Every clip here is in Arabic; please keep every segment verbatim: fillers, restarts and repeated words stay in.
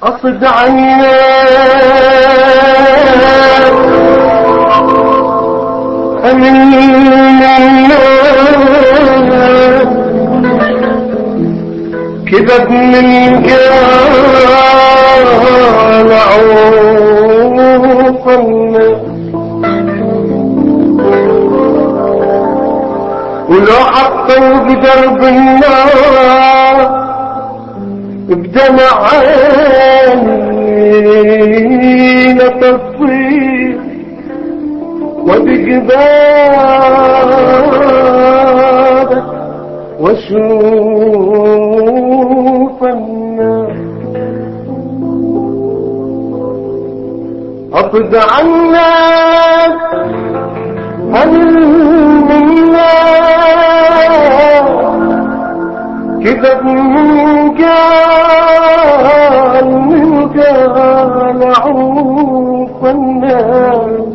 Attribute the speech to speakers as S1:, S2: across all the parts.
S1: أصد عنك أمين كذب من قال عوفنا ولو حطوا بدرب النار بدمع عيني لتصير وبجبالك واشوف النار أصد عنك هل منا كذب من قال من قال عوف الناس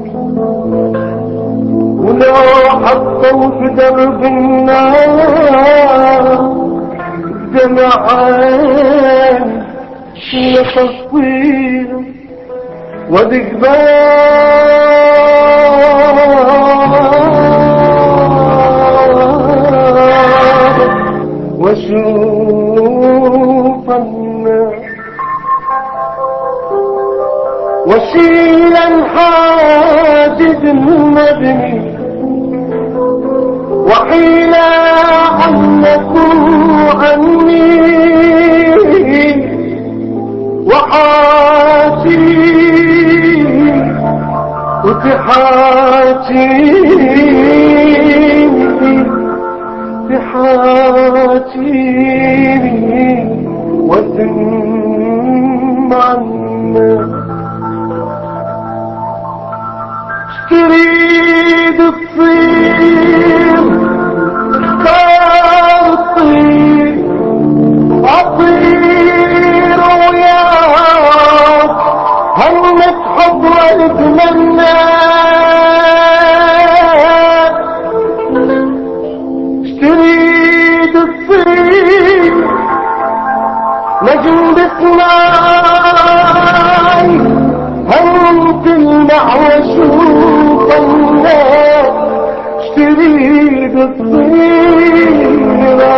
S1: ولو حطوا في درب النار دمعان لتصير وذكبان وشوف الناس وشيلا حاجد المبني وحيلا عنكم عني وحاتي وتحاتي تحاتيني وذم عنا تريد تصير تطير أطير وياك هنك حب واتمنى تريد تصير نجم بسماي هم تلمع واشوف الناس تريد تصير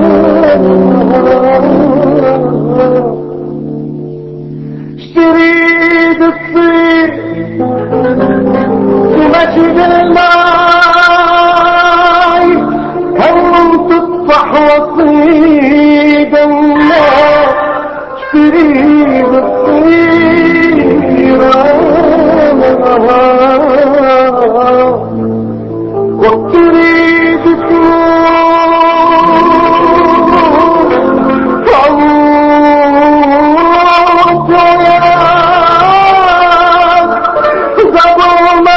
S1: تريد تصير في مجد الماي هم تطفح وصيد الناس تريد تصير وتريد تكون فوت وياك قبل ما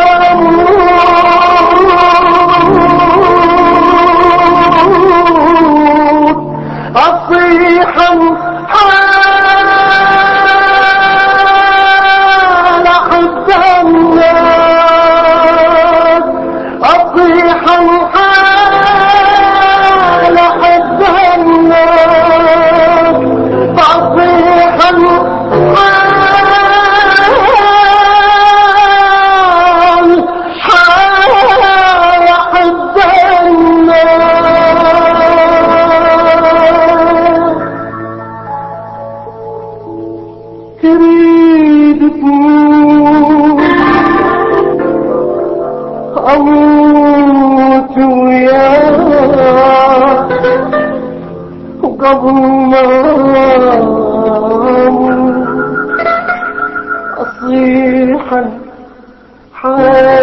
S1: أموت أصيحا حال أحب الناس أصيحا حال أحب الناس أصيحا حال حال أحب الناس تريد تموت أموت وياك وقبل ما أموت أصيحا حال